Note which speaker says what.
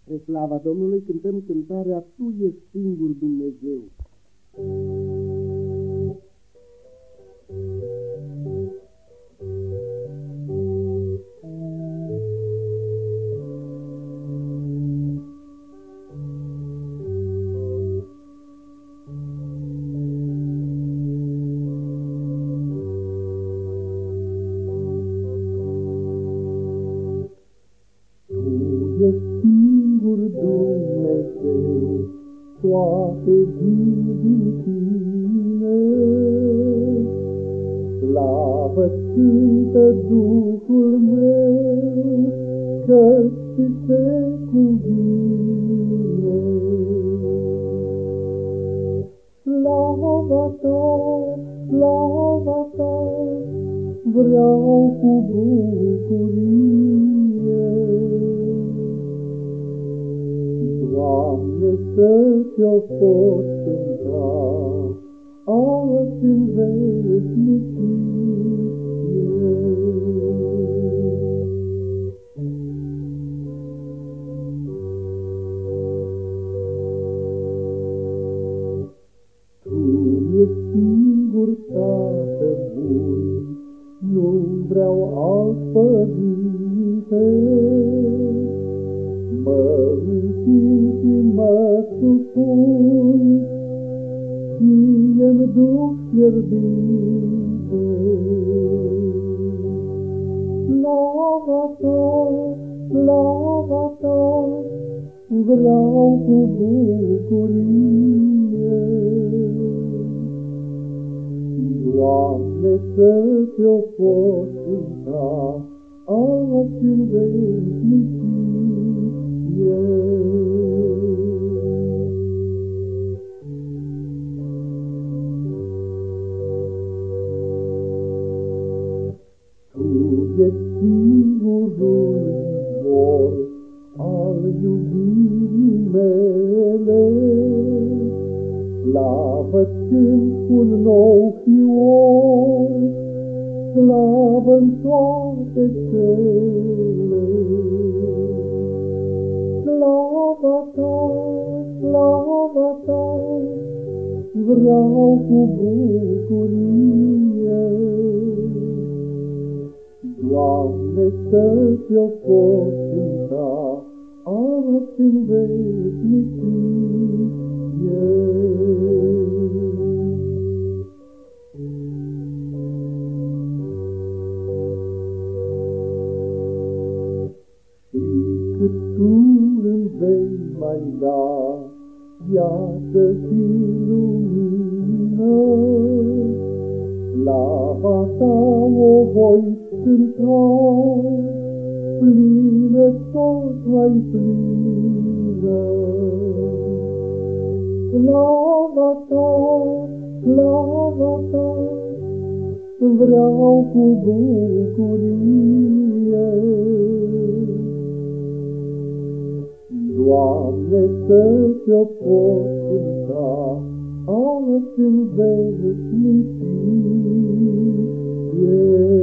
Speaker 1: Spre slava Domnului cântăm cântarea Tu ești singur Dumnezeu.
Speaker 2: Ești singur Dumnezeu, toate vin din tine. Slavă-ți cântă Duhul meu, că ți se cuvine. Slava ta, vreau cu bucurie. Doamne, să te-o pot cânta azi în veșnicie. Tu ești singur Tată bun, nu-mi vreau alt părinte. Mă închin și mă supun, ție-mi duc fierbinte. Slava ta, vreau cu bucurie. Doamne, să te-o pot cânta azi în veșnicie. Tu ești singurul izvor al iubirii mele. Slavă-ți cânt cu un nou fior, slavă-n toate cele. Slava ta, vreau cu bucurie. Doamne, să te-o pot cânta azi în veșnicie. Și cât tu îmi vei mai da viață și lumină, slava ta o voi cânta, plină, tot mai plină. Slava ta, vreau cu bucurie. Doamne, să te-o pot cânta azi în veșnicie.